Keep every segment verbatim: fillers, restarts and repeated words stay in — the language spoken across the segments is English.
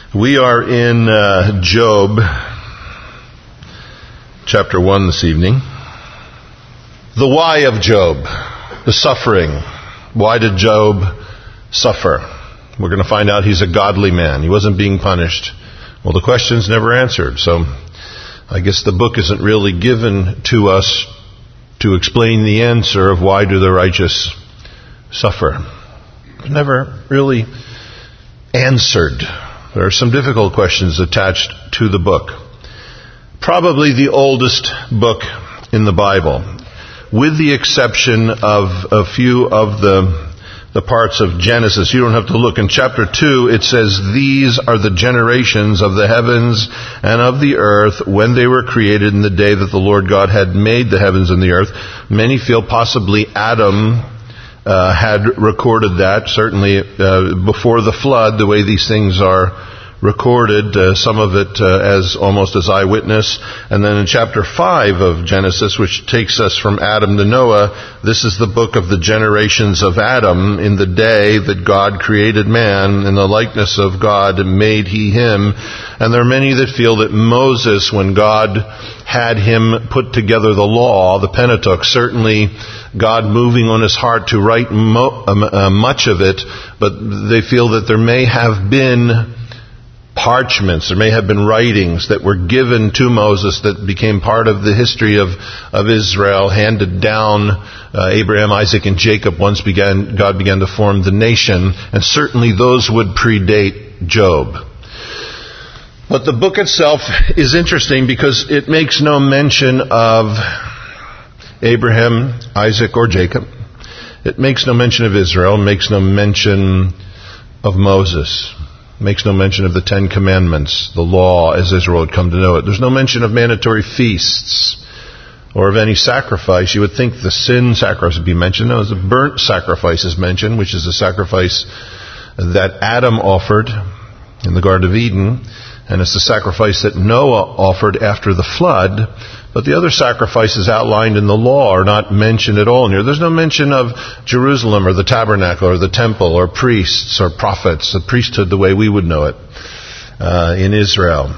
We are in uh, Job, chapter one this evening. The why of Job, the suffering. Why did Job suffer? We're going to find out he's a godly man. He wasn't being punished. Well, the question's never answered. So I guess the book isn't really given to us to explain the answer of why do the righteous suffer. It's never really answered. There are some difficult questions attached to the book. Probably the oldest book in the Bible, with the exception of a few of the the parts of Genesis. You don't have to look. In chapter two, it says, "These are the generations of the heavens and of the earth when they were created in the day that the Lord God had made the heavens and the earth." Many feel possibly Adam Uh, had recorded that, certainly uh, before the flood, the way these things are recorded, uh, some of it uh, as almost as eyewitness. And then in chapter five of Genesis, which takes us from Adam to Noah, this is the book of the generations of Adam. In the day that God created man, in the likeness of God made he him. And there are many that feel that Moses, when God had him put together the law, the Pentateuch, certainly God moving on his heart to write mo- uh, much of it, but they feel that there may have been parchments, there may have been writings that were given to Moses that became part of the history of, of Israel, handed down. Uh, Abraham, Isaac, and Jacob once began, God began to form the nation, and certainly those would predate Job. But the book itself is interesting because it makes no mention of Abraham, Isaac, or Jacob. It makes no mention of Israel, makes no mention of Moses, makes no mention of the Ten Commandments, the law as Israel had come to know it. There's no mention of mandatory feasts or of any sacrifice. You would think the sin sacrifice would be mentioned. No, the burnt sacrifice is mentioned, which is the sacrifice that Adam offered in the Garden of Eden. And it's the sacrifice that Noah offered after the flood. But the other sacrifices outlined in the law are not mentioned at all in here. There's no mention of Jerusalem or the tabernacle or the temple or priests or prophets, the priesthood the way we would know it uh, in Israel.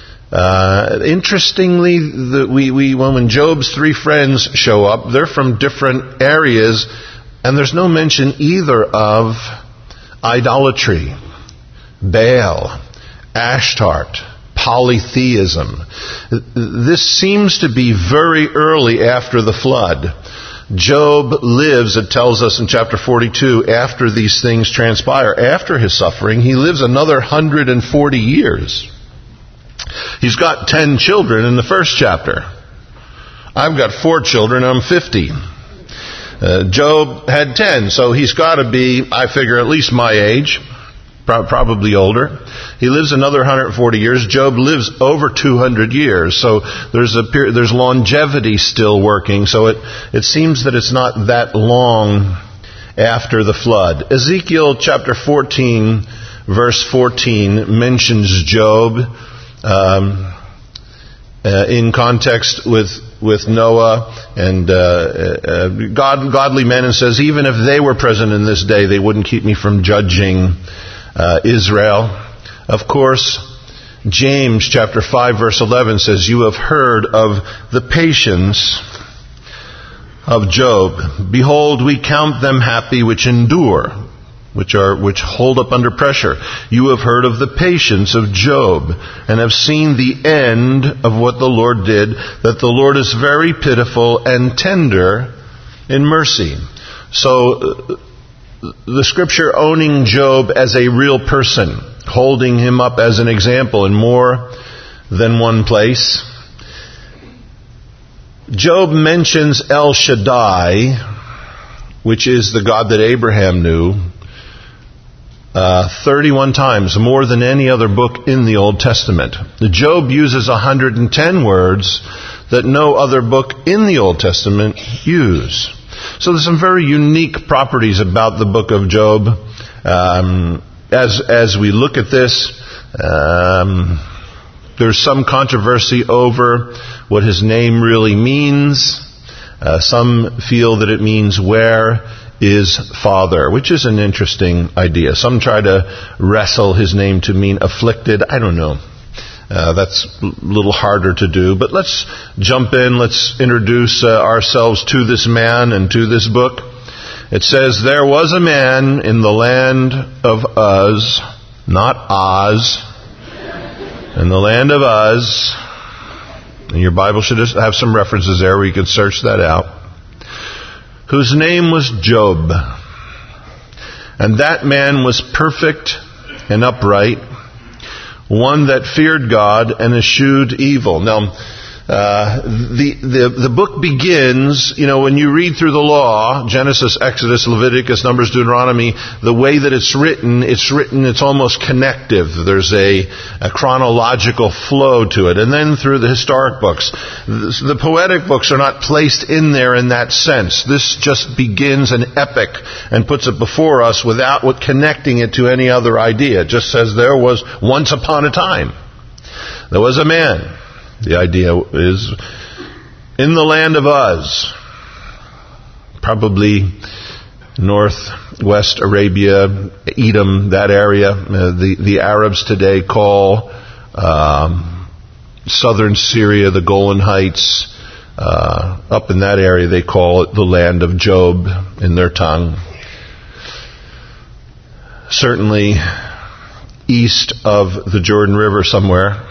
Uh, interestingly, the, we, we, when Job's three friends show up, they're from different areas, and there's no mention either of idolatry, Baal, Ashtart, polytheism. This seems to be very early after the flood. Job lives, it tells us in chapter forty-two, after these things transpire, after his suffering, he lives another one hundred forty years. He's got ten children in the first chapter. I've got four children, I'm fifty. Uh, Job had ten, so he's got to be, I figure, at least my age. Probably older. He lives another one hundred forty years. Job lives over two hundred years. So there's a period, there's longevity still working. So it, it seems that it's not that long after the flood. Ezekiel chapter fourteen, verse fourteen mentions Job um, uh, in context with with Noah and uh, uh, God, godly men, and says, even if they were present in this day, they wouldn't keep me from judging Uh, Israel. Of course, James chapter five verse eleven says, "You have heard of the patience of Job. Behold, we count them happy which endure," which are which hold up under pressure. "You have heard of the patience of Job, and have seen the end of what the Lord did, that the Lord is very pitiful and tender in mercy." So, uh, the scripture owning Job as a real person, holding him up as an example in more than one place. Job mentions El Shaddai, which is the God that Abraham knew, uh, thirty-one times, more than any other book in the Old Testament. Job uses one hundred ten words that no other book in the Old Testament use. So there's some very unique properties about the book of Job. Um, as as we look at this, um, there's some controversy over what his name really means. Uh, some feel that it means where is Father, which is an interesting idea. Some try to wrestle his name to mean afflicted. I don't know. Uh, that's a little harder to do. But let's jump in. Let's introduce uh, ourselves to this man and to this book. It says, there was a man in the land of Uz, not Oz, in the land of Uz. And your Bible should have some references there where you can search that out. Whose name was Job. And that man was perfect and upright, one that feared God and eschewed evil. Now, uh, the, the, the book begins, you know, when you read through the law, Genesis, Exodus, Leviticus, Numbers, Deuteronomy, the way that it's written, it's written, it's almost connective. There's a, a chronological flow to it. And then through the historic books. The, the poetic books are not placed in there in that sense. This just begins an epic and puts it before us without what connecting it to any other idea. It just says there was once upon a time. There was a man. The idea is in the land of Uz, probably northwest Arabia, Edom, that area. Uh, the, the Arabs today call um, southern Syria the Golan Heights. Uh, up in that area they call it the land of Job in their tongue. Certainly east of the Jordan River somewhere.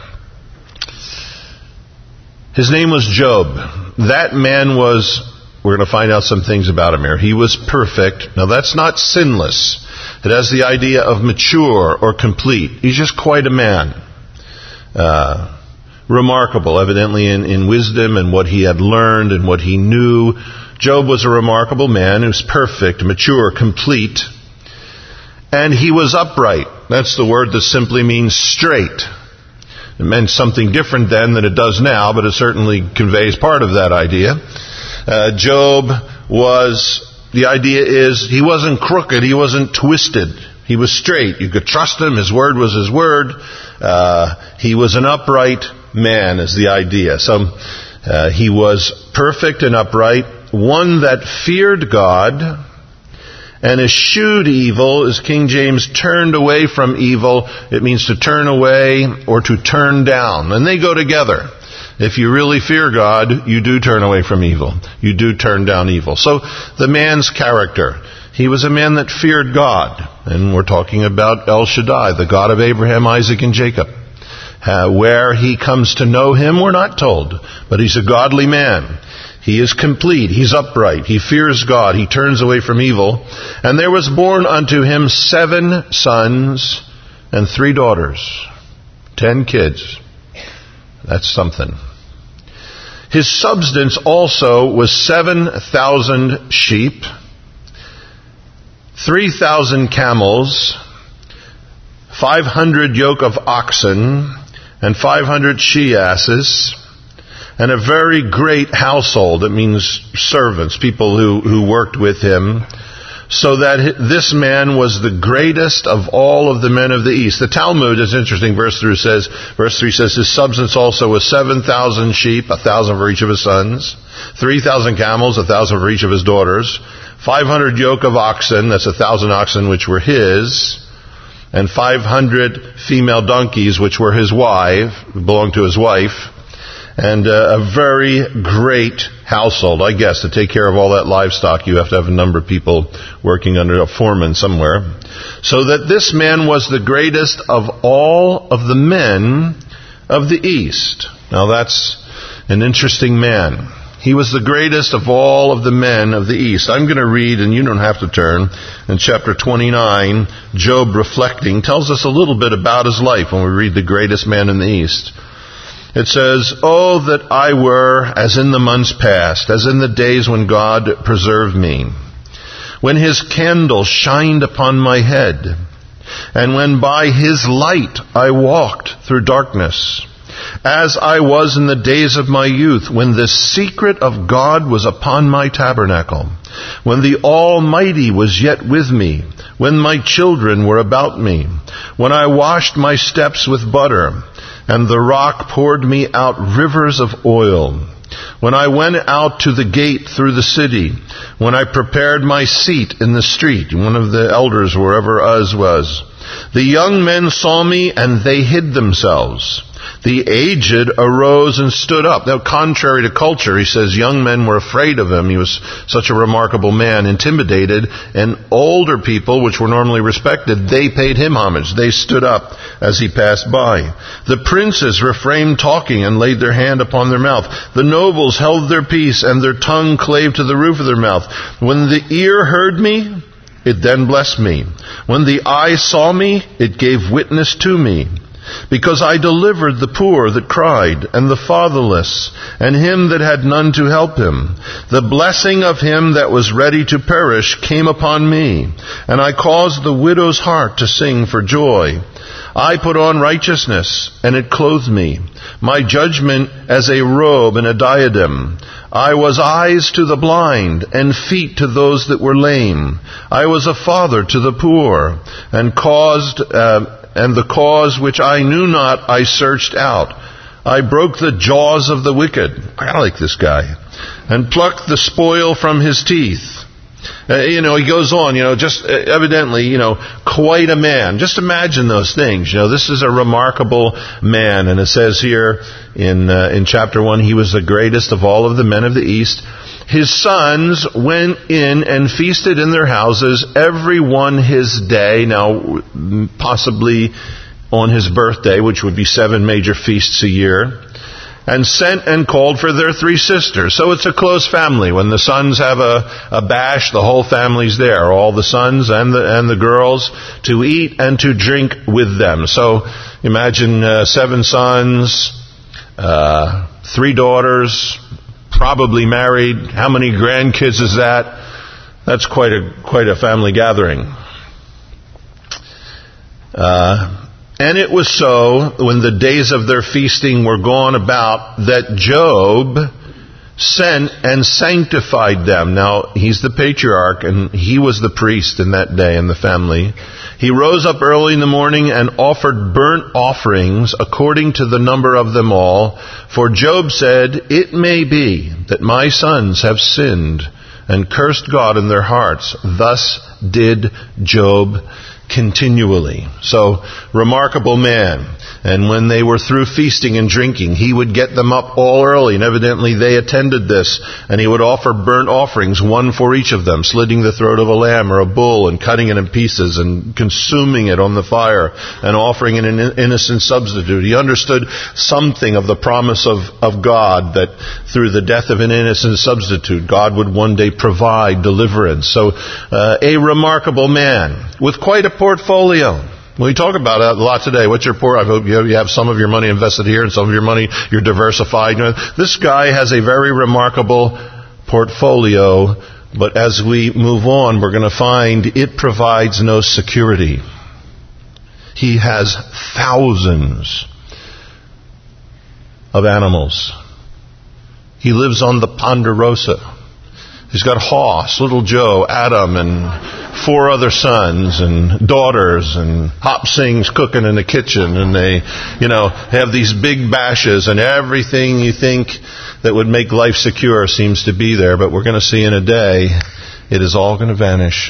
His name was Job. That man was, we're going to find out some things about him here. He was perfect. Now that's not sinless. It has the idea of mature or complete. He's just quite a man. Uh, remarkable, evidently, in, in wisdom and what he had learned and what he knew. Job was a remarkable man who's perfect, mature, complete. And he was upright. That's the word that simply means straight. It meant something different then than it does now, but it certainly conveys part of that idea. Uh, Job was, the idea is, he wasn't crooked, he wasn't twisted. He was straight. You could trust him, his word was his word. Uh, he was an upright man, is the idea. So, uh, he was perfect and upright, one that feared God, and eschewed evil, as King James turned away from evil. It means to turn away or to turn down. And they go together. If you really fear God, you do turn away from evil. You do turn down evil. So the man's character. He was a man that feared God. And we're talking about El Shaddai, the God of Abraham, Isaac, and Jacob. Uh, where he comes to know him, we're not told. But he's a godly man. He is complete. He's upright. He fears God. He turns away from evil. And there was born unto him seven sons and three daughters. Ten kids. That's something. His substance also was seven thousand sheep, three thousand camels, five hundred yoke of oxen, and five hundred she-asses, and a very great household. It means servants, people who, who worked with him, so that this man was the greatest of all of the men of the East. The Talmud is interesting. Verse three says, verse three says, his substance also was seven thousand sheep, a thousand for each of his sons, three thousand camels, a thousand for each of his daughters, five hundred yoke of oxen, that's a thousand oxen which were his, and five hundred female donkeys which were his wife, belonged to his wife. And uh, a very great household. I guess to take care of all that livestock, you have to have a number of people working under a foreman somewhere. So that this man was the greatest of all of the men of the East. Now that's an interesting man. He was the greatest of all of the men of the East. I'm going to read, and you don't have to turn, in chapter twenty-nine, Job reflecting, tells us a little bit about his life when we read the greatest man in the East. It says, oh, that I were as in the months past, as in the days when God preserved me, when his candle shined upon my head, and when by his light I walked through darkness, as I was in the days of my youth, when the secret of God was upon my tabernacle, when the Almighty was yet with me, when my children were about me, when I washed my steps with butter, and the rock poured me out rivers of oil, when I went out to the gate through the city, when I prepared my seat in the street, one of the elders wherever Uz was. The young men saw me, and they hid themselves. The aged arose and stood up. Now, contrary to culture, he says young men were afraid of him. He was such a remarkable man, intimidated, and older people, which were normally respected, they paid him homage. They stood up as he passed by. The princes refrained talking and laid their hand upon their mouth. The nobles held their peace, and their tongue clave to the roof of their mouth. When the ear heard me, it then blessed me. When the eye saw me, it gave witness to me. Because I delivered the poor that cried, and the fatherless, and him that had none to help him. The blessing of him that was ready to perish came upon me, and I caused the widow's heart to sing for joy. I put on righteousness, and it clothed me, my judgment as a robe and a diadem. I was eyes to the blind, and feet to those that were lame. I was a father to the poor, and caused... Uh, And the cause which I knew not I searched out. I broke the jaws of the wicked. I like this guy. And plucked the spoil from his teeth. Uh, you know, he goes on, you know, just uh, evidently, you know, quite a man. Just imagine those things. You know, this is a remarkable man. And it says here in uh, in chapter one, he was the greatest of all of the men of the East. His sons went in and feasted in their houses, every one his day. Now, possibly on his birthday, which would be seven major feasts a year. And sent and called for their three sisters. So it's a close family. When the sons have a, a bash, the whole family's there. All the sons and the and the girls to eat and to drink with them. So imagine uh, seven sons, uh, three daughters, probably married. How many grandkids is that? That's quite a quite a family gathering. Uh, and it was so, when the days of their feasting were gone about, that Job sent and sanctified them. Now, he's the patriarch, and he was the priest in that day in the family. He rose up early in the morning and offered burnt offerings according to the number of them all. For Job said, "It may be that my sons have sinned and cursed God in their hearts." Thus did Job continually. So, remarkable man. And when they were through feasting and drinking, he would get them up all early, and evidently they attended this, and he would offer burnt offerings, one for each of them, slitting the throat of a lamb or a bull and cutting it in pieces and consuming it on the fire and offering it an innocent substitute. He understood something of the promise of, of God, that through the death of an innocent substitute, God would one day provide deliverance. So, uh, a remarkable man with quite a portfolio. We talk about it a lot today. What's your port? I hope you have some of your money invested here and some of your money you're diversified. You know, this guy has a very remarkable portfolio, but as we move on, we're going to find it provides no security. He has thousands of animals. He lives on the Ponderosa. He's got Hoss, little Joe, Adam, and four other sons and daughters, and Hop sings cooking in the kitchen, and they, you know, have these big bashes, and everything you think that would make life secure seems to be there. But we're going to see in a day, it is all going to vanish.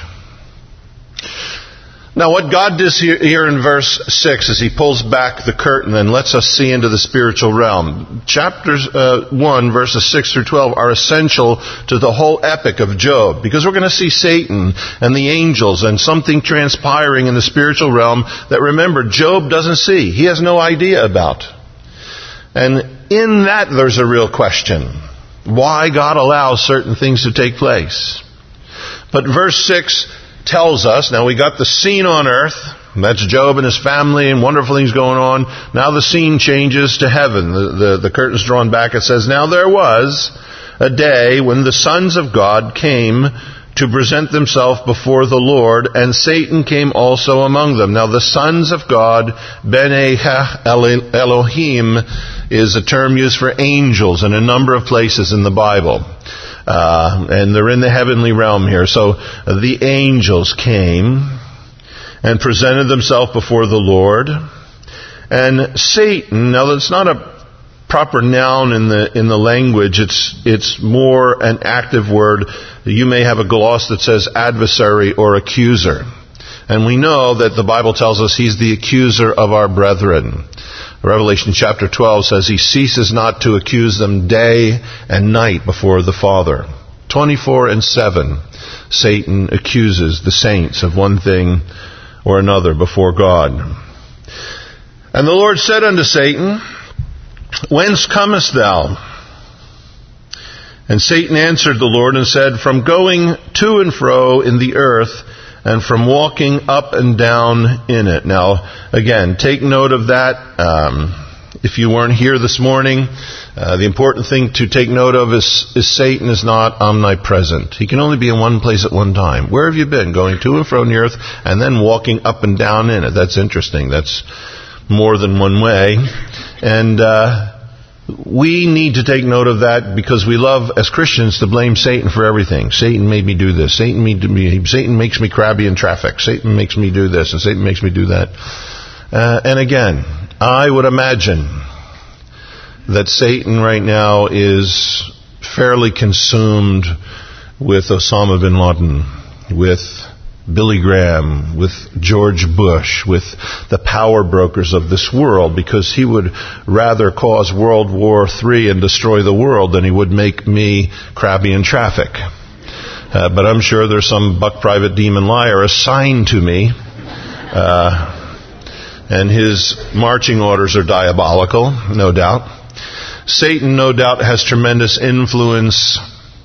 Now, what God does here in verse six is He pulls back the curtain and lets us see into the spiritual realm. Chapters uh, one, verses six through twelve are essential to the whole epic of Job, because we're going to see Satan and the angels and something transpiring in the spiritual realm that, remember, Job doesn't see. He has no idea about. And in that, there's a real question. Why God allows certain things to take place. But verse six tells us, now we got the scene on earth, that's Job and his family and wonderful things going on. Now the scene changes to heaven. The, the, the curtain's drawn back. It says, "Now there was a day when the sons of God came to present themselves before the Lord, and Satan came also among them." Now the sons of God, B'nai Elohim, is a term used for angels in a number of places in the Bible. Uh, and they're in the heavenly realm here. So uh, the angels came and presented themselves before the Lord. And Satan, now that's not a proper noun in the in the language. It's it's more an active word. You may have a gloss that says adversary or accuser. And we know that the Bible tells us he's the accuser of our brethren. Revelation chapter twelve says he ceases not to accuse them day and night before the Father. twenty-four and seven, Satan accuses the saints of one thing or another before God. And the Lord said unto Satan, Whence comest thou? And Satan answered the Lord and said, From going to and fro in the earth, and from walking up and down in it. Now, again, take note of that. Um, if you weren't here this morning, uh, the important thing to take note of is, is Satan is not omnipresent. He can only be in one place at one time. Where have you been? Going to and fro in the earth, and then walking up and down in it. That's interesting. That's more than one way. And uh we need to take note of that because we love, as Christians, to blame Satan for everything. Satan made me do this. Satan made me, Satan makes me crabby in traffic. Satan makes me do this, and Satan makes me do that. Uh, and again, I would imagine that Satan right now is fairly consumed with Osama bin Laden, with Billy Graham, with George Bush, with the power brokers of this world, because he would rather cause World War Three and destroy the world than he would make me crabby in traffic. Uh, but I'm sure there's some buck private demon liar assigned to me, uh, and his marching orders are diabolical, no doubt. Satan, no doubt, has tremendous influence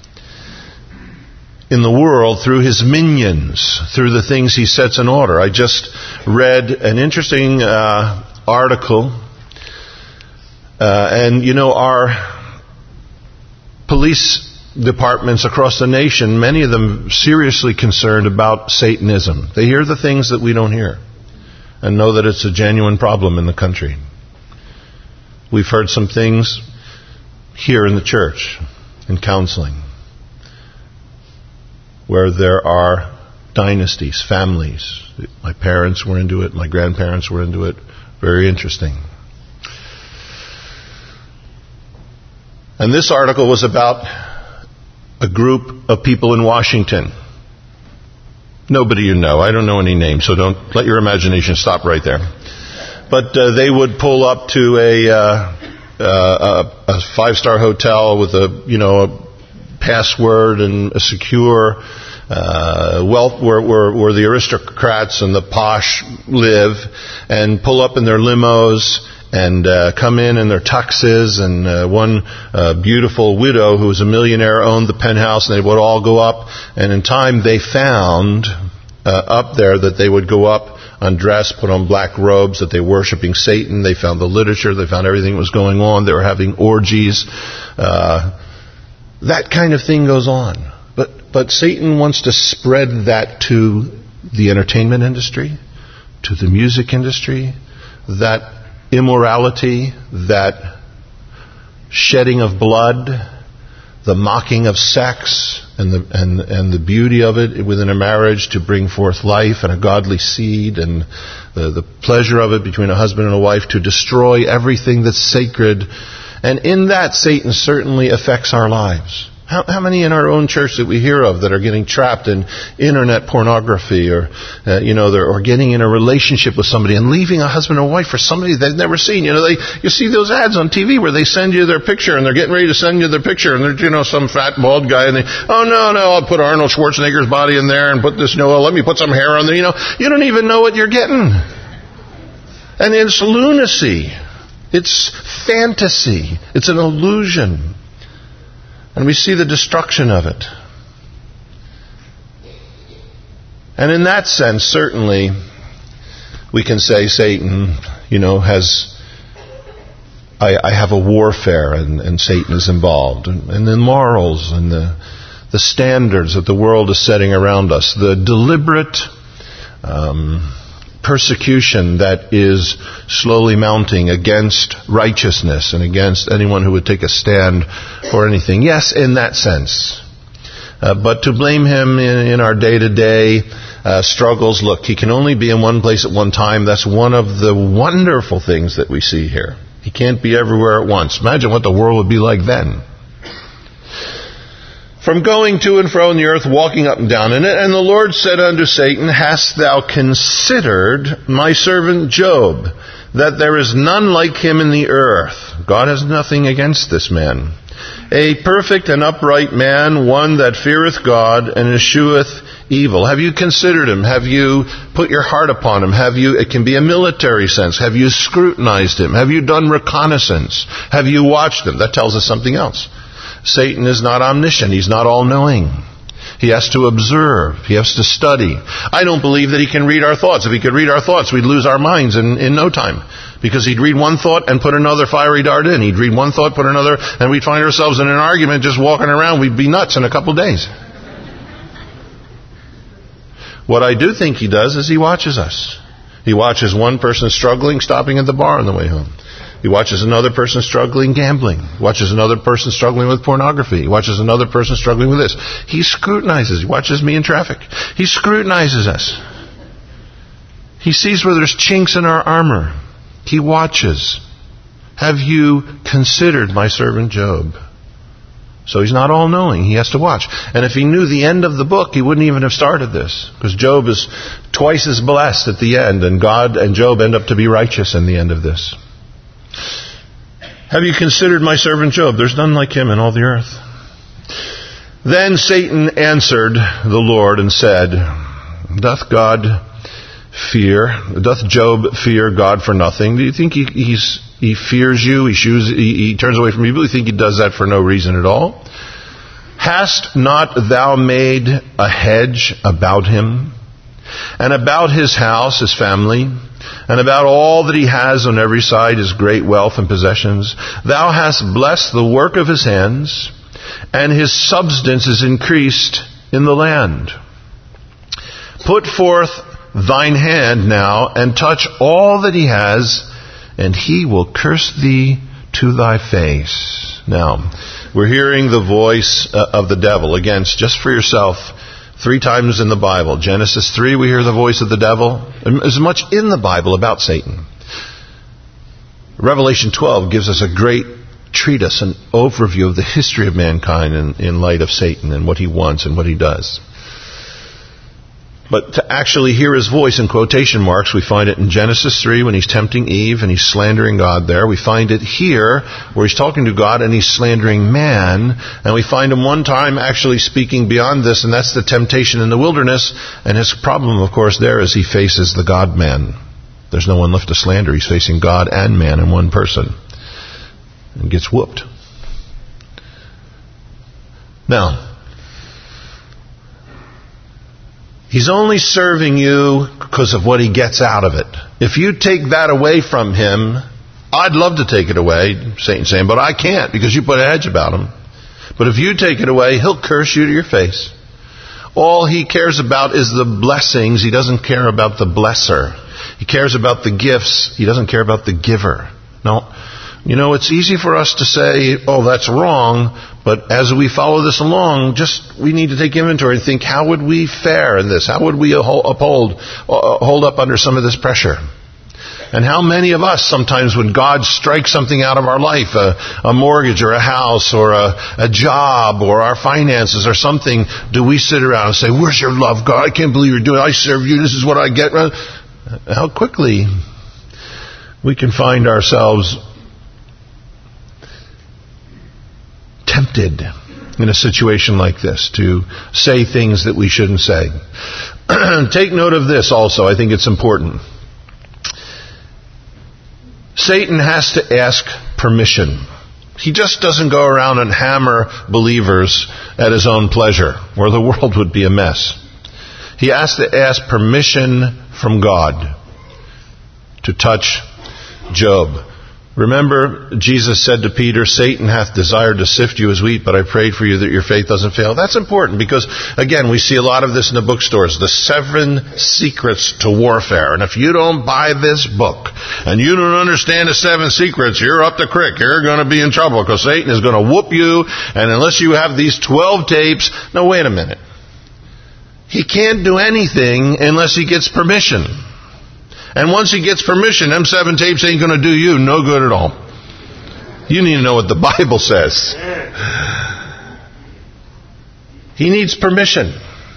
in the world through his minions, through the things he sets in order. I just read an interesting uh, article, uh, and you know, our police departments across the nation, many of them seriously concerned about Satanism. They hear the things that we don't hear and know that it's a genuine problem in the country. We've heard some things here in the church, in counseling, where there are dynasties, families. My parents were into it, my grandparents were into it. Very interesting. And this article was about a group of people in Washington. Nobody you know. I don't know any names, so don't let your imagination stop right there. But uh, they would pull up to a, uh, uh, a, a five-star hotel with a, you know, a password and a secure uh, wealth where, where, where the aristocrats and the posh live, and pull up in their limos and uh, come in in their tuxes. And uh, one uh, beautiful widow who was a millionaire owned the penthouse, and they would all go up. And in time, they found uh, up there that they would go up undressed, put on black robes, that they were worshiping Satan. They found the literature. They found everything that was going on. They were having orgies. Uh, That kind of thing goes on. But but Satan wants to spread that to the entertainment industry, to the music industry, that immorality, that shedding of blood, the mocking of sex, and the and, and the beauty of it within a marriage to bring forth life and a godly seed, and the, the pleasure of it between a husband and a wife to destroy everything that's sacred. And in that, Satan certainly affects our lives. How, how many in our own church that we hear of that are getting trapped in internet pornography, or uh, you know, they're, or getting in a relationship with somebody and leaving a husband or wife for somebody they've never seen? You know, they you see those ads on T V where they send you their picture, and they're getting ready to send you their picture, and they're, you know, some fat bald guy, and they, oh no no, I'll put Arnold Schwarzenegger's body in there and put this, no, let me put some hair on there. You know, you don't even know what you're getting, and it's lunacy. It's fantasy. It's an illusion. And we see the destruction of it. And in that sense, certainly, we can say Satan, you know, has, I, I have a warfare, and, and Satan is involved. And, and the morals and the, the standards that the world is setting around us. The deliberate um, persecution that is slowly mounting against righteousness and against anyone who would take a stand for anything. Yes, in that sense. Uh, but to blame him in, in our day-to-day uh, struggles, look, he can only be in one place at one time. That's one of the wonderful things that we see here. He can't be everywhere at once. Imagine what the world would be like then. From going to and fro in the earth, walking up and down in it. And the Lord said unto Satan, Hast thou considered my servant Job, that there is none like him in the earth? God has nothing against this man. A perfect and upright man, one that feareth God and escheweth evil. Have you considered him? Have you put your heart upon him? Have you, it can be a military sense. Have you scrutinized him? Have you done reconnaissance? Have you watched him? That tells us something else. Satan is not omniscient. He's not all-knowing. He has to observe. He has to study. I don't believe that he can read our thoughts. If he could read our thoughts, we'd lose our minds in, in no time. Because he'd read one thought and put another fiery dart in. He'd read one thought, put another, and we'd find ourselves in an argument just walking around. We'd be nuts in a couple of days. What I do think he does is he watches us. He watches one person struggling, stopping at the bar on the way home. He watches another person struggling gambling. He watches another person struggling with pornography. He watches another person struggling with this. He scrutinizes. He watches me in traffic. He scrutinizes us. He sees where there's chinks in our armor. He watches. Have you considered my servant Job? So he's not all-knowing. He has to watch. And if he knew the end of the book, he wouldn't even have started this. Because Job is twice as blessed at the end. And God and Job end up to be righteous in the end of this. Have you considered my servant Job? There's none like him in all the earth. Then Satan answered the Lord and said, Doth God fear? Doth Job fear God for nothing? Do you think he, he's, he fears you? He, shoes, he, he turns away from you? Do you think he does that for no reason at all? Hast not thou made a hedge about him, and about his house, his family, and about all that he has on every side, his great wealth and possessions? Thou hast blessed the work of his hands, and his substance is increased in the land. Put forth thine hand now, and touch all that he has, and he will curse thee to thy face. Now, we're hearing the voice uh, of the devil. Again, just for yourself, three times in the Bible. Genesis three, we hear the voice of the devil. There's much in the Bible about Satan. Revelation twelve gives us a great treatise, an overview of the history of mankind in, in light of Satan and what he wants and what he does. But to actually hear his voice in quotation marks, we find it in Genesis three when he's tempting Eve and he's slandering God there. We find it here where he's talking to God and he's slandering man. And we find him one time actually speaking beyond this, and that's the temptation in the wilderness. And his problem, of course, there is he faces the God-man. There's no one left to slander. He's facing God and man in one person. And gets whooped. Now, he's only serving you because of what he gets out of it. If you take that away from him, I'd love to take it away, Satan's saying, but I can't because you put a hedge about him. But if you take it away, he'll curse you to your face. All he cares about is the blessings. He doesn't care about the blesser. He cares about the gifts. He doesn't care about the giver. No. You know, it's easy for us to say, oh, that's wrong. But as we follow this along, just we need to take inventory and think, how would we fare in this? How would we uphold, hold up under some of this pressure? And how many of us sometimes when God strikes something out of our life, a, a mortgage or a house or a, a job or our finances or something, do we sit around and say, where's your love, God? I can't believe you're doing it. I serve you. This is what I get. How quickly we can find ourselves tempted in a situation like this to say things that we shouldn't say. Take note of this also. I think it's important. Satan has to ask permission. He just doesn't go around and hammer believers at his own pleasure, or the world would be a mess. He has to ask permission from God to touch Job. Remember, Jesus said to Peter, Satan hath desired to sift you as wheat, but I prayed for you that your faith doesn't fail. That's important because, again, we see a lot of this in the bookstores. The seven secrets to warfare. And if you don't buy this book and you don't understand the seven secrets, you're up the creek. You're going to be in trouble because Satan is going to whoop you. And unless you have these twelve tapes, no, wait a minute. He can't do anything unless he gets permission. And once he gets permission, them seven tapes ain't going to do you no good at all. You need to know what the Bible says. He needs permission.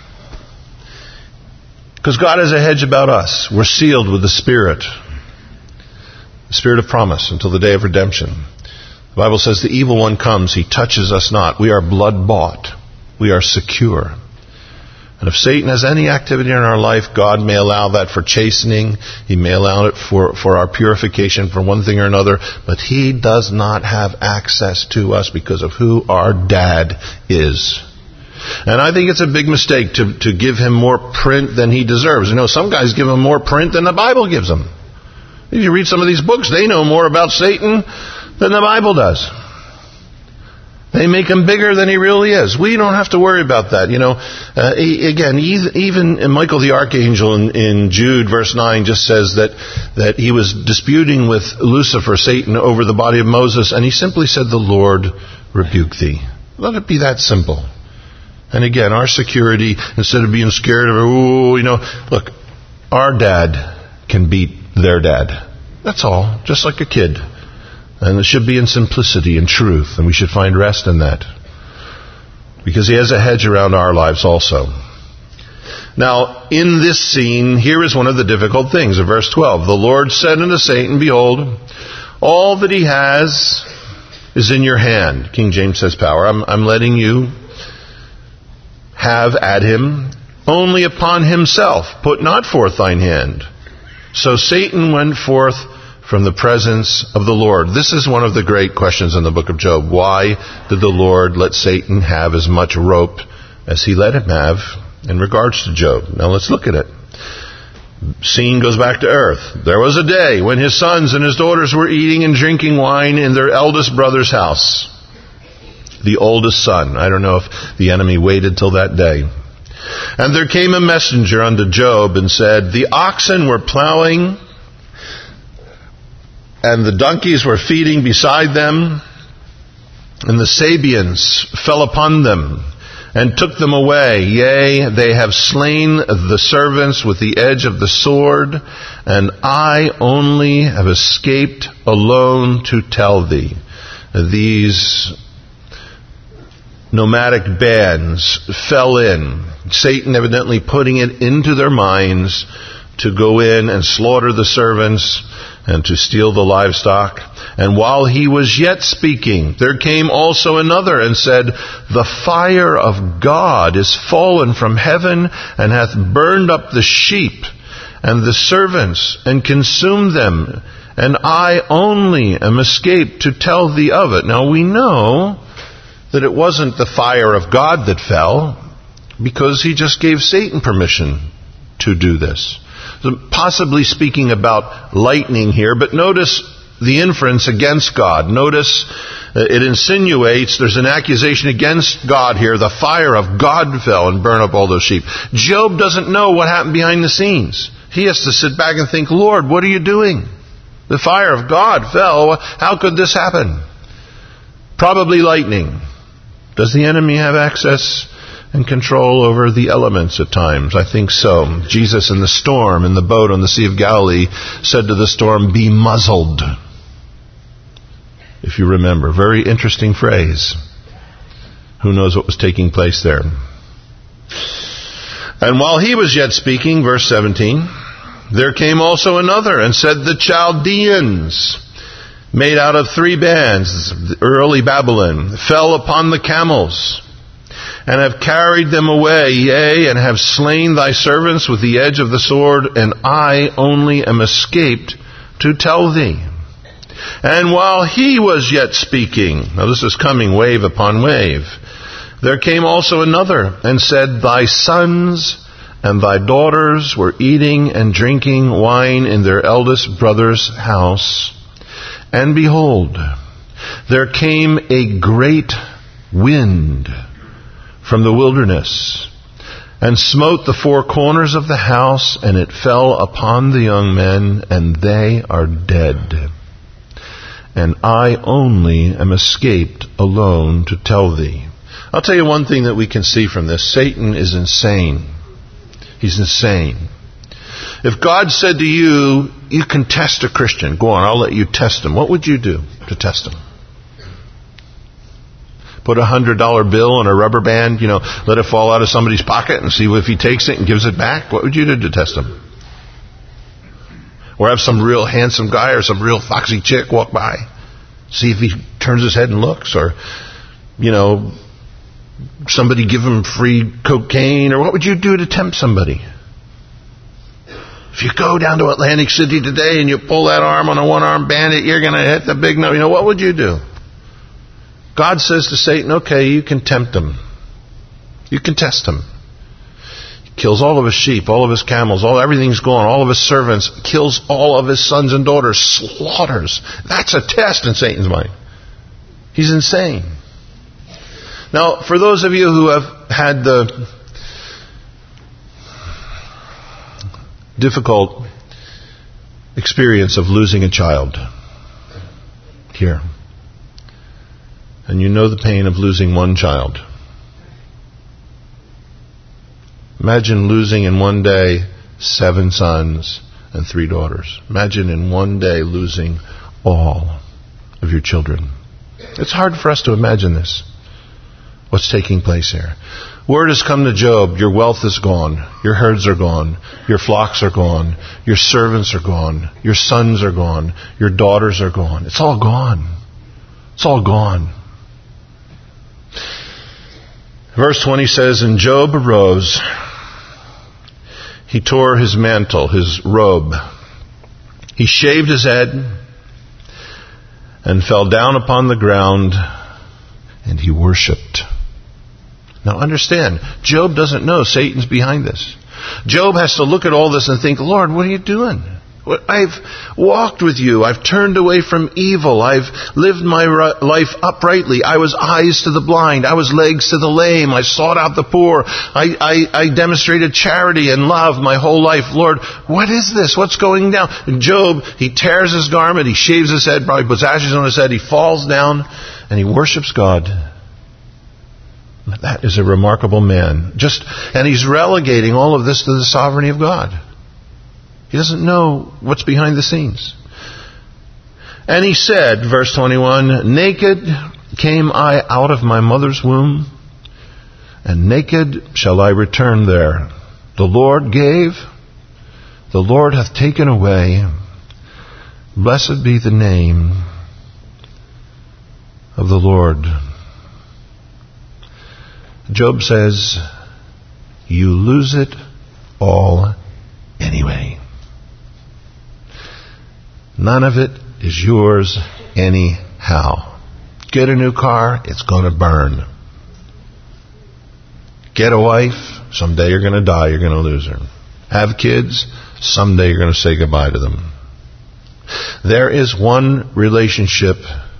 Because God has a hedge about us. We're sealed with the Spirit. The Spirit of promise until the day of redemption. The Bible says the evil one comes, he touches us not. We are blood bought. We are secure. And if Satan has any activity in our life, God may allow that for chastening. He may allow it for, for our purification for one thing or another. But he does not have access to us because of who our dad is. And I think it's a big mistake to, to give him more print than he deserves. You know, some guys give him more print than the Bible gives him. If you read some of these books, they know more about Satan than the Bible does. They make him bigger than he really is. We don't have to worry about that. You know, uh, again, even Michael the Archangel in, in Jude verse nine just says that, that he was disputing with Lucifer, Satan, over the body of Moses, and he simply said, "The Lord rebuke thee." Let it be that simple. And again, our security, instead of being scared of, oh, you know, look, our dad can beat their dad. That's all, just like a kid. And it should be in simplicity and truth, and we should find rest in that. Because he has a hedge around our lives also. Now, in this scene, here is one of the difficult things. In verse twelve, the Lord said unto Satan, "Behold, all that he has is in your hand." King James says power. I'm, I'm letting you have at him only upon himself. Put not forth thine hand. So Satan went forth from the presence of the Lord. This is one of the great questions in the book of Job. Why did the Lord let Satan have as much rope as he let him have in regards to Job? Now let's look at it. Scene goes back to earth. There was a day when his sons and his daughters were eating and drinking wine in their eldest brother's house. The oldest son. I don't know if the enemy waited till that day. And there came a messenger unto Job and said, "The oxen were plowing, and the donkeys were feeding beside them, and the Sabeans fell upon them, and took them away. Yea, they have slain the servants with the edge of the sword, and I only have escaped alone to tell thee." These nomadic bands fell in. Satan evidently putting it into their minds to go in and slaughter the servants and to steal the livestock. And while he was yet speaking, there came also another and said, "The fire of God is fallen from heaven and hath burned up the sheep and the servants and consumed them. And I only am escaped to tell thee of it." Now we know that it wasn't the fire of God that fell, because he just gave Satan permission to do this. So possibly speaking about lightning here, but notice the inference against God. Notice uh, it insinuates there's an accusation against God here. The fire of God fell and burned up all those sheep. Job doesn't know what happened behind the scenes. He has to sit back and think, "Lord, what are you doing? The fire of God fell. How could this happen?" Probably lightning. Does the enemy have access and control over the elements at times? I think so. Jesus in the storm, in the boat on the Sea of Galilee, said to the storm, "Be muzzled." If you remember. Very interesting phrase. Who knows what was taking place there? And while he was yet speaking, verse seventeen, there came also another and said, "The Chaldeans, made out of three bands, early Babylon, fell upon the camels, and have carried them away, yea, and have slain thy servants with the edge of the sword, and I only am escaped to tell thee." And while he was yet speaking, now this is coming wave upon wave, there came also another, and said, "Thy sons and thy daughters were eating and drinking wine in their eldest brother's house. And behold, there came a great wind from the wilderness, and smote the four corners of the house, and it fell upon the young men, and they are dead. And I only am escaped alone to tell thee." I'll tell you one thing that we can see from this. Satan is insane. He's insane. If God said to you, "You can test a Christian. Go on, I'll let you test him." What would you do to test him? Put a hundred dollar bill on a rubber band, you know, let it fall out of somebody's pocket and see if he takes it and gives it back? What would you do to test him? Or have some real handsome guy or some real foxy chick walk by. See if he turns his head and looks. Or, you know, somebody give him free cocaine. Or what would you do to tempt somebody? If you go down to Atlantic City today and you pull that arm on a one-armed bandit, you're going to hit the big no. You know, what would you do? God says to Satan, okay, you can tempt him. You can test him. Kills all of his sheep, all of his camels, all everything's gone, all of his servants, kills all of his sons and daughters, slaughters. That's a test in Satan's mind. He's insane. Now, for those of you who have had the difficult experience of losing a child here, and you know the pain of losing one child. Imagine losing in one day seven sons and three daughters. Imagine in one day losing all of your children. It's hard for us to imagine this, what's taking place here. Word has come to Job, your wealth is gone, your herds are gone, your flocks are gone, your servants are gone, your sons are gone, your daughters are gone. It's all gone. It's all gone. Verse twenty says, and Job arose. He tore his mantle, his robe. He shaved his head and fell down upon the ground, and he worshipped. Now understand, Job doesn't know Satan's behind this. Job has to look at all this and think, Lord, what are you doing? I've walked with you. I've turned away from evil. I've lived my life uprightly. I was eyes to the blind. I was legs to the lame. I sought out the poor. I, I, I demonstrated charity and love my whole life. Lord, what is this? What's going down? And Job, he tears his garment. He shaves his head, probably puts ashes on his head. He falls down and he worships God. That is a remarkable man. Just, and he's relegating all of this to the sovereignty of God. He doesn't know what's behind the scenes. And he said, verse twenty-one, naked came I out of my mother's womb, and naked shall I return there. The Lord gave, the Lord hath taken away. Blessed be the name of the Lord. Job says, you lose it all anyway. None of it is yours anyhow. Get a new car, it's going to burn. Get a wife, someday you're going to die, you're going to lose her. Have kids, someday you're going to say goodbye to them. There is one relationship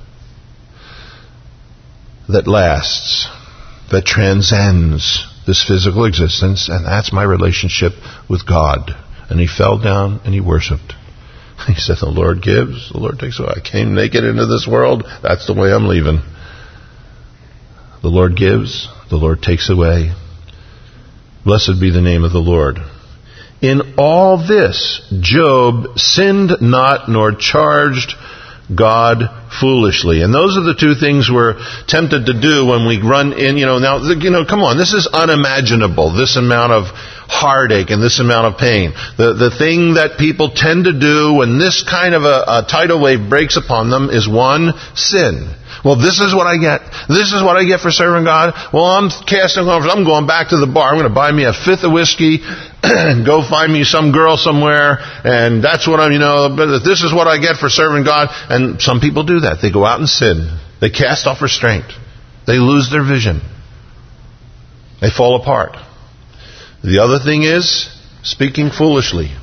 that lasts, that transcends this physical existence, and that's my relationship with God. And he fell down and he worshipped. He said, the Lord gives, the Lord takes away. I came naked into this world, that's the way I'm leaving. The Lord gives, the Lord takes away. Blessed be the name of the Lord. In all this, Job sinned not nor charged God foolishly. And those are the two things we're tempted to do when we run in, you know, now, you know, come on, this is unimaginable, this amount of heartache and this amount of pain. The the thing that people tend to do when this kind of a, a tidal wave breaks upon them is one, sin. Well, this is what I get. This is what I get for serving God. Well, I'm casting off. I'm going back to the bar. I'm going to buy me a fifth of whiskey and go find me some girl somewhere. And that's what I'm, you know, this is what I get for serving God. And some people do that. They go out and sin. They cast off restraint. They lose their vision. They fall apart. The other thing is speaking foolishly.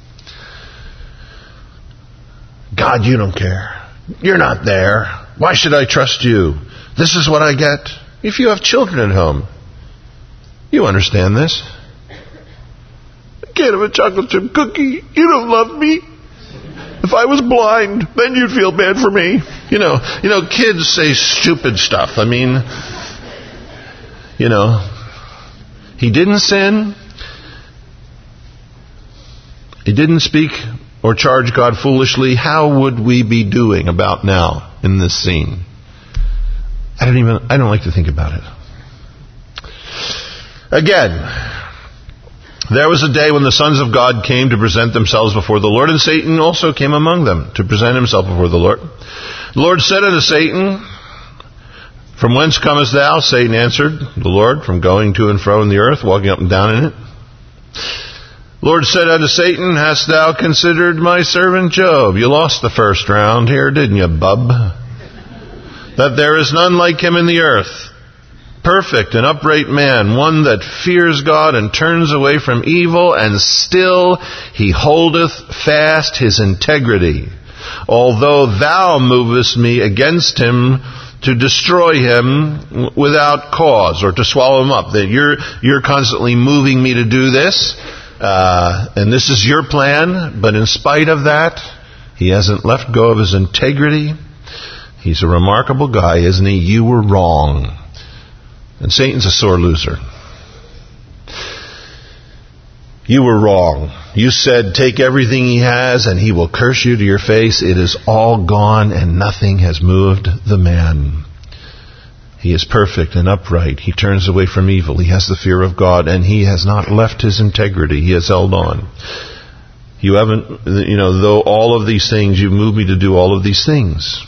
God, you don't care. You're not there. Why should I trust you? This is what I get. If you have children at home, you understand this. I can't have a chocolate chip cookie. You don't love me. If I was blind, then you'd feel bad for me. You know, you know, kids say stupid stuff. I mean, you know, he didn't sin. He didn't speak or charge God foolishly. How would we be doing about now in this scene? I don't even, I don't like to think about it. Again, there was a day when the sons of God came to present themselves before the Lord, and Satan also came among them to present himself before the Lord. The Lord said unto Satan, From whence comest thou? Satan answered the Lord, From going to and fro in the earth, walking up and down in it. The Lord said unto Satan, Hast thou considered my servant Job? You lost the first round here, didn't you, bub? That there is none like him in the earth, perfect and upright man, one that fears God and turns away from evil, and still he holdeth fast his integrity. Although thou movest me against him to destroy him without cause, or to swallow him up. That you're you're constantly moving me to do this, uh, and this is your plan. But in spite of that, he hasn't let go of his integrity. He's a remarkable guy, isn't he? You were wrong. And Satan's a sore loser. You were wrong. You said, take everything he has and he will curse you to your face. It is all gone and nothing has moved the man. He is perfect and upright. He turns away from evil. He has the fear of God, and he has not left his integrity. He has held on. You haven't, you know, though all of these things, you moved me to do all of these things.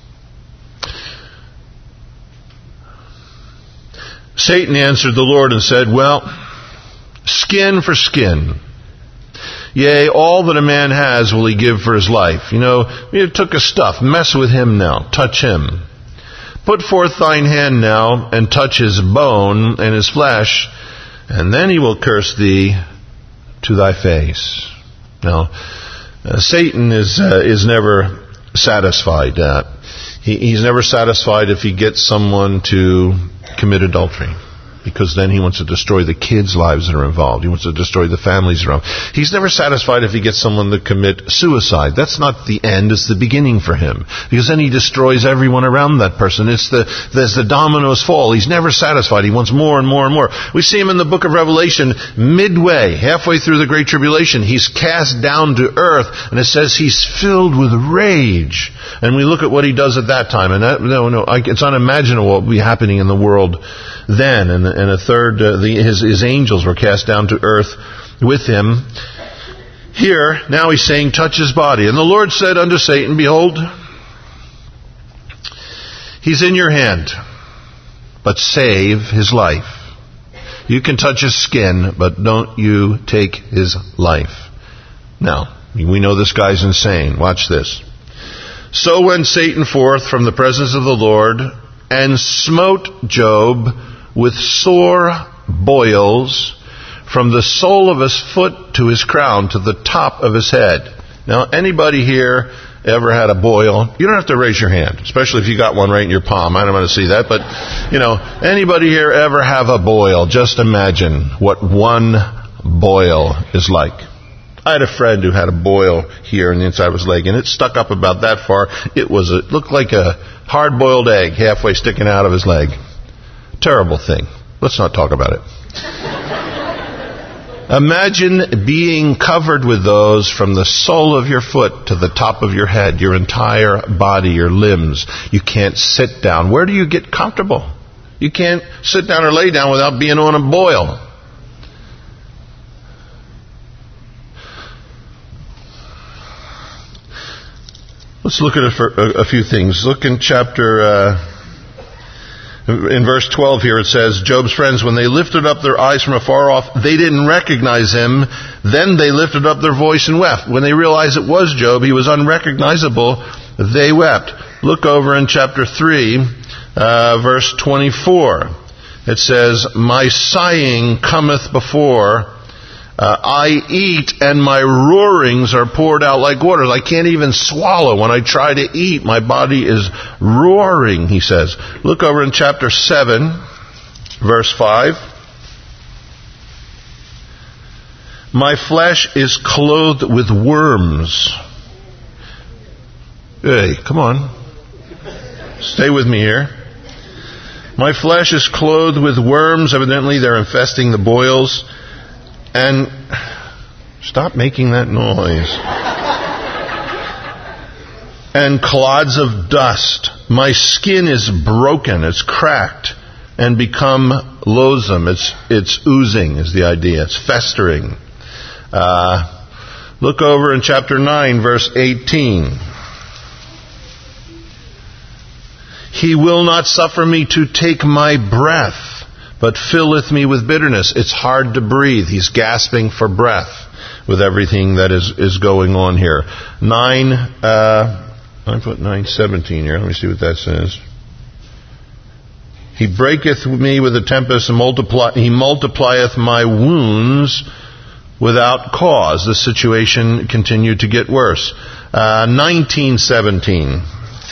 Satan answered the Lord and said, Well, skin for skin. Yea, all that a man has will he give for his life. You know, you took a stuff. Mess with him now. Touch him. Put forth thine hand now, and touch his bone and his flesh, and then he will curse thee to thy face. Now, uh, Satan is uh, is never satisfied. Uh, he, he's never satisfied if he gets someone to commit adultery, because then he wants to destroy the kids' lives that are involved. He wants to destroy the families around. He's never satisfied if he gets someone to commit suicide. That's not the end, it's the beginning for him. Because then he destroys everyone around that person. It's the, there's the dominoes fall. He's never satisfied. He wants more and more and more. We see him in the book of Revelation, midway, halfway through the Great Tribulation. He's cast down to earth, and it says he's filled with rage. And we look at what he does at that time, and that, no, no, it's unimaginable what would be happening in the world then. And, and a third, uh, the, his, his angels were cast down to earth with him. Here, now he's saying, touch his body. And the Lord said unto Satan, Behold, he's in your hand, but save his life. You can touch his skin, but don't you take his life. Now, we know this guy's insane. Watch this. So went Satan forth from the presence of the Lord, and smote Job with sore boils from the sole of his foot to his crown, to the top of his head. Now, anybody here ever had a boil? You don't have to raise your hand, especially if you got one right in your palm. I don't want to see that, but, you know, anybody here ever have a boil? Just imagine what one boil is like. I had a friend who had a boil here on the inside of his leg, and it stuck up about that far. It was a, it looked like a hard-boiled egg halfway sticking out of his leg. Terrible thing. Let's not talk about it. Imagine being covered with those from the sole of your foot to the top of your head, your entire body, your limbs. You can't sit down. Where do you get comfortable? You can't sit down or lay down without being on a boil. Let's look at a, a few things. Look in chapter, uh, in verse twelve here it says, Job's friends, when they lifted up their eyes from afar off, they didn't recognize him. Then they lifted up their voice and wept. When they realized it was Job, he was unrecognizable, they wept. Look over in chapter three, uh, verse twenty-four. It says, my sighing cometh before Uh, I eat, and my roarings are poured out like waters. I can't even swallow. When I try to eat, my body is roaring, he says. Look over in chapter seven, verse five. My flesh is clothed with worms. Hey, come on. Stay with me here. My flesh is clothed with worms. Evidently, they're infesting the boils. And stop making that noise. And clods of dust. My skin is broken, it's cracked, and become loathsome. It's it's oozing is the idea. It's festering. Uh, look over in chapter nine, verse eighteen. He will not suffer me to take my breath, but filleth me with bitterness. It's hard to breathe. He's gasping for breath with everything that is, is going on here. Nine, uh, I put nine seventeen here. Let me see what that says. He breaketh me with a tempest, and multiply, he multiplieth my wounds without cause. The situation continued to get worse. Uh, nineteen seventeen.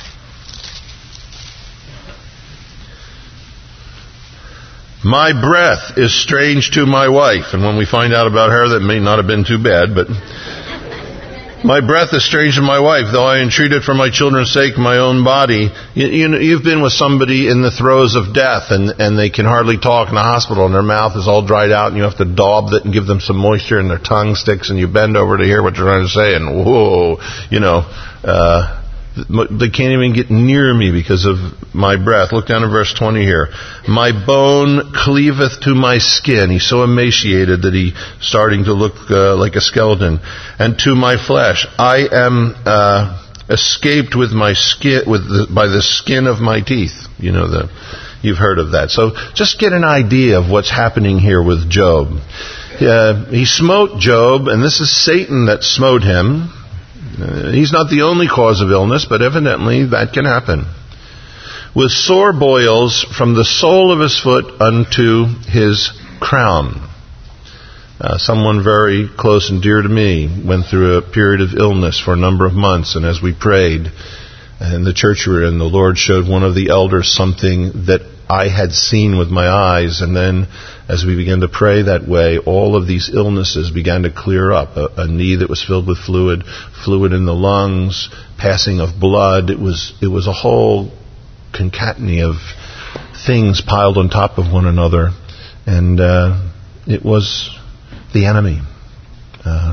My breath is strange to my wife. And when we find out about her, that may not have been too bad, but my breath is strange to my wife, though I entreated for my children's sake my own body. You, you know, you've been with somebody in the throes of death, and, and they can hardly talk in the hospital, and their mouth is all dried out, and you have to daub it and give them some moisture, and their tongue sticks, and you bend over to hear what they're trying to say, and whoa, you know, uh, they can't even get near me because of my breath. Look down in verse twenty here. My bone cleaveth to my skin. He's so emaciated that he's starting to look uh, like a skeleton. And to my flesh. I am uh, escaped with my skin, with the, by the skin of my teeth. You know, the you've heard of that. So just get an idea of what's happening here with Job. Uh, he smote Job, and this is Satan that smote him. Uh, he's not the only cause of illness, but evidently that can happen. With sore boils from the sole of his foot unto his crown. Uh, someone very close and dear to me went through a period of illness for a number of months, and as we prayed in the church we were in, the Lord showed one of the elders something that I had seen with my eyes, and then as we began to pray that way, all of these illnesses began to clear up. A, a knee that was filled with fluid, fluid in the lungs, passing of blood. It was it was a whole concatenate of things piled on top of one another, and uh, it was the enemy. Uh,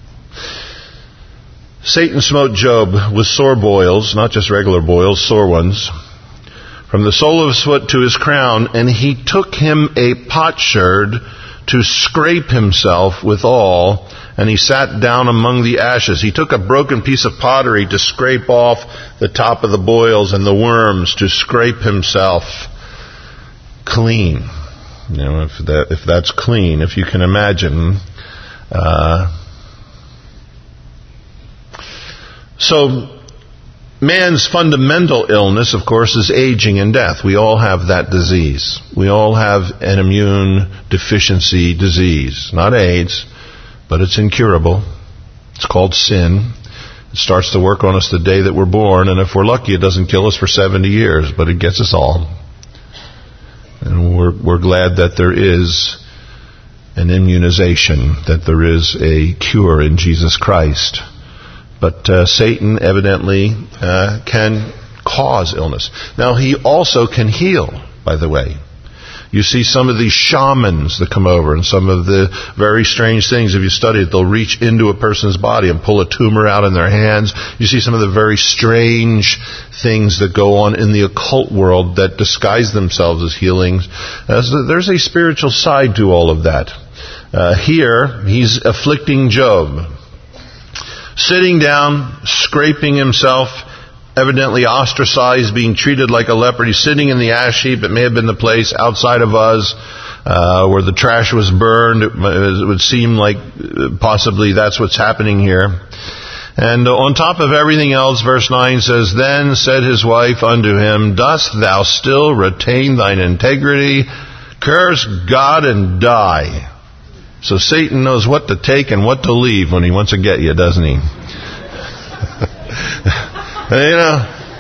Satan smote Job with sore boils, not just regular boils, sore ones, from the sole of his foot to his crown, and he took him a potsherd to scrape himself withal, and he sat down among the ashes. He took a broken piece of pottery to scrape off the top of the boils and the worms, to scrape himself clean. You know, if that if that's clean, if you can imagine. Uh, so, man's fundamental illness, of course, is aging and death. We all have that disease. We all have an immune deficiency disease. Not AIDS, but it's incurable. It's called sin. It starts to work on us the day that we're born, and if we're lucky, it doesn't kill us for seventy years, but it gets us all. And we're, we're glad that there is an immunization, that there is a cure in Jesus Christ. But uh, Satan evidently uh, can cause illness. Now, he also can heal, by the way. You see some of these shamans that come over, and some of the very strange things, if you study it, they'll reach into a person's body and pull a tumor out in their hands. You see some of the very strange things that go on in the occult world that disguise themselves as healings. Uh, so there's a spiritual side to all of that. Uh, here, he's afflicting Job. Sitting down, scraping himself, evidently ostracized, being treated like a leper. He's sitting in the ash heap. It may have been the place outside of Uz uh, where the trash was burned. It, it would seem like possibly that's what's happening here. And on top of everything else, verse nine says, Then said his wife unto him, Dost thou still retain thine integrity? Curse God and die. So Satan knows what to take and what to leave when he wants to get you, doesn't he? You know,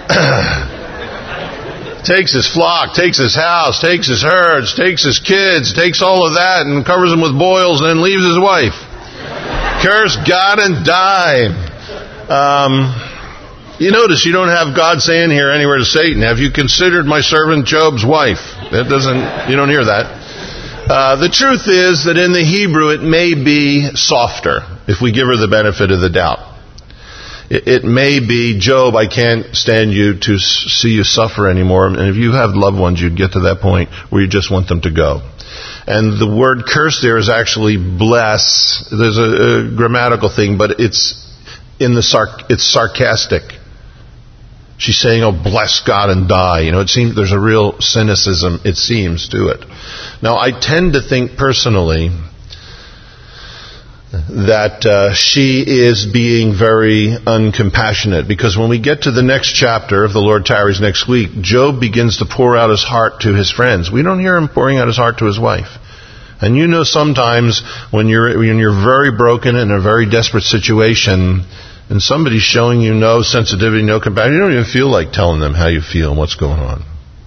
takes his flock, takes his house, takes his herds, takes his kids, takes all of that and covers them with boils and then leaves his wife. Curse God and die. Um, you notice you don't have God saying here anywhere to Satan, have you considered my servant Job's wife? That doesn't, you don't hear that. Uh, the truth is that in the Hebrew it may be softer if we give her the benefit of the doubt. It, it may be, Job, I can't stand you to s- see you suffer anymore. And if you have loved ones, you'd get to that point where you just want them to go. And the word curse there is actually bless. There's a, a grammatical thing, but it's in the sarc- it's sarcastic. She's saying, oh, bless God and die. You know, it seems there's a real cynicism, it seems, to it. Now, I tend to think personally that uh, she is being very uncompassionate, because when we get to the next chapter, if the Lord tarries next week, Job begins to pour out his heart to his friends. We don't hear him pouring out his heart to his wife. And you know, sometimes when you're when you're very broken in a very desperate situation, and somebody's showing you no sensitivity, no compassion, you don't even feel like telling them how you feel and what's going on.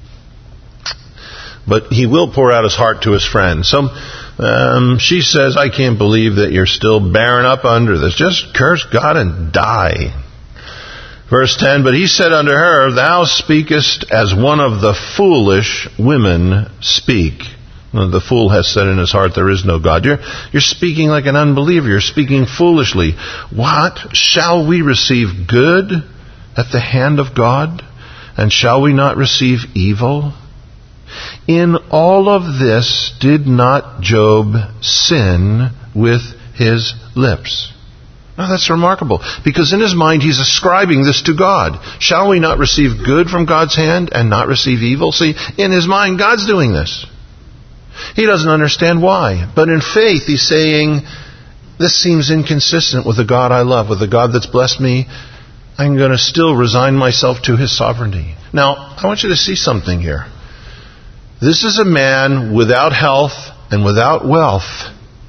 But he will pour out his heart to his friends. So um, she says, I can't believe that you're still bearing up under this. Just curse God and die. Verse ten, but he said unto her, thou speakest as one of the foolish women speak. The fool has said in his heart, there is no God. You're, you're speaking like an unbeliever. You're speaking foolishly. What? Shall we receive good at the hand of God? And shall we not receive evil? In all of this did not Job sin with his lips? Now that's remarkable, because in his mind he's ascribing this to God. Shall we not receive good from God's hand and not receive evil? See, in his mind, God's doing this. He doesn't understand why. But in faith, he's saying, this seems inconsistent with the God I love, with the God that's blessed me. I'm going to still resign myself to his sovereignty. Now, I want you to see something here. This is a man without health and without wealth.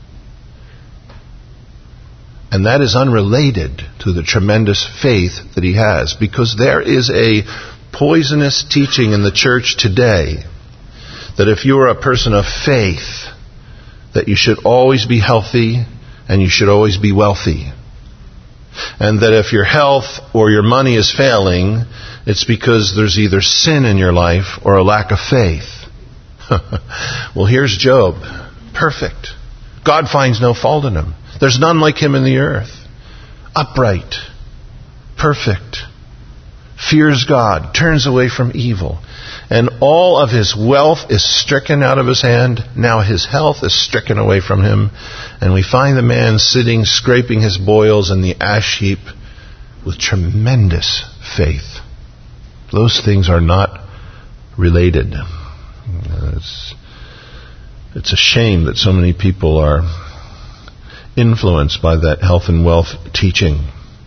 And that is unrelated to the tremendous faith that he has, because there is a poisonous teaching in the church today that if you are a person of faith, that you should always be healthy and you should always be wealthy. And that if your health or your money is failing, it's because there's either sin in your life or a lack of faith. Well, here's Job. Perfect. God finds no fault in him. There's none like him in the earth. Upright. Perfect. Fears God. Turns away from evil. And all of his wealth is stricken out of his hand. Now his health is stricken away from him. And we find the man sitting, scraping his boils in the ash heap with tremendous faith. Those things are not related. It's, it's a shame that so many people are influenced by that health and wealth teaching.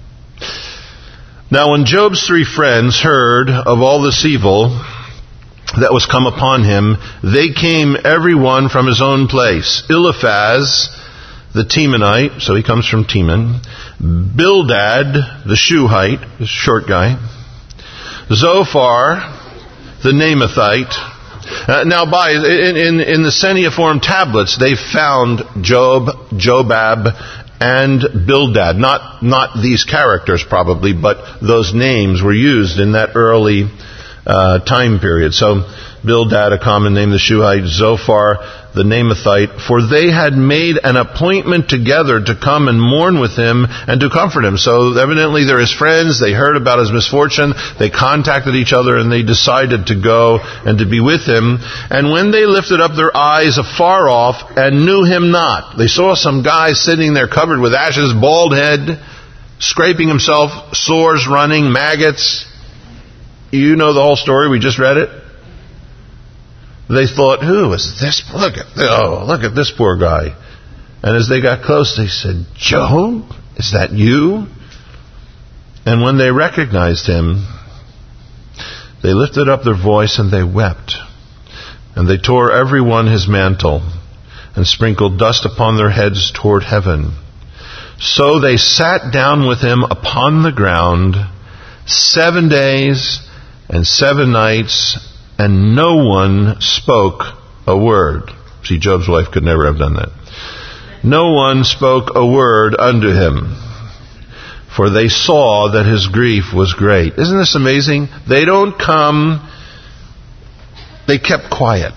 Now when Job's three friends heard of all this evil that was come upon him, they came every one from his own place. Eliphaz, the Temanite, so he comes from Teman. Bildad, the Shuhite, the short guy. Zophar, the Naamathite. Uh, now, by in, in, in the cuneiform tablets, they found Job, Jobab, and Bildad. Not not these characters probably, but those names were used in that early uh, time period. So Bildad, a common name, the Shuhite, Zophar, the Naamathite, for they had made an appointment together to come and mourn with him and to comfort him. So evidently they're his friends. They heard about his misfortune. They contacted each other and they decided to go and to be with him. And when they lifted up their eyes afar off and knew him not, they saw some guy sitting there covered with ashes, bald head, scraping himself, sores running, maggots. You know the whole story. We just read it. They thought, who is this? Look at, oh, look at this poor guy. And as they got close, they said, Job, is that you? And when they recognized him, they lifted up their voice and they wept. And they tore every one his mantle and sprinkled dust upon their heads toward heaven. So they sat down with him upon the ground seven days and seven nights, and no one spoke a word. See, Job's wife could never have done that. No one spoke a word unto him, for they saw that his grief was great. Isn't this amazing? They don't come, they kept quiet.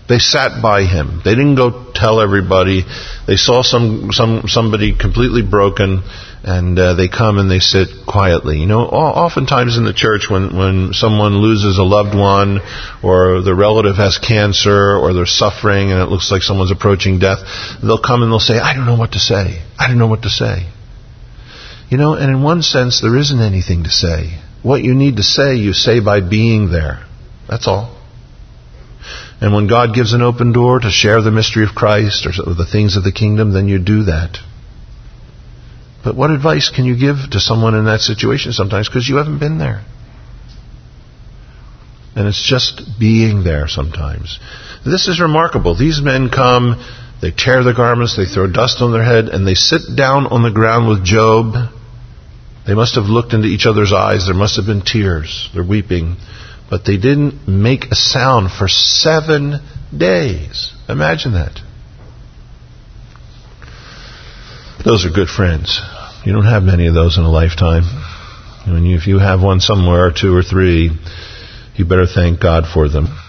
They sat by him. They didn't go tell everybody. They saw some, some somebody completely broken, and uh, they come and they sit quietly. You know, oftentimes in the church, when, when someone loses a loved one, or the relative has cancer, or they're suffering, and it looks like someone's approaching death, they'll come and they'll say, I don't know what to say. I don't know what to say. You know, and in one sense, there isn't anything to say. What you need to say, you say by being there. That's all. And when God gives an open door to share the mystery of Christ or the things of the kingdom, then you do that. But what advice can you give to someone in that situation sometimes? Because you haven't been there. And it's just being there sometimes. This is remarkable. These men come, they tear their garments, they throw dust on their head, and they sit down on the ground with Job. They must have looked into each other's eyes. There must have been tears. They're weeping. But they didn't make a sound for seven days. Imagine that. Those are good friends. You don't have many of those in a lifetime. I mean, if you have one somewhere, two or three, you better thank God for them.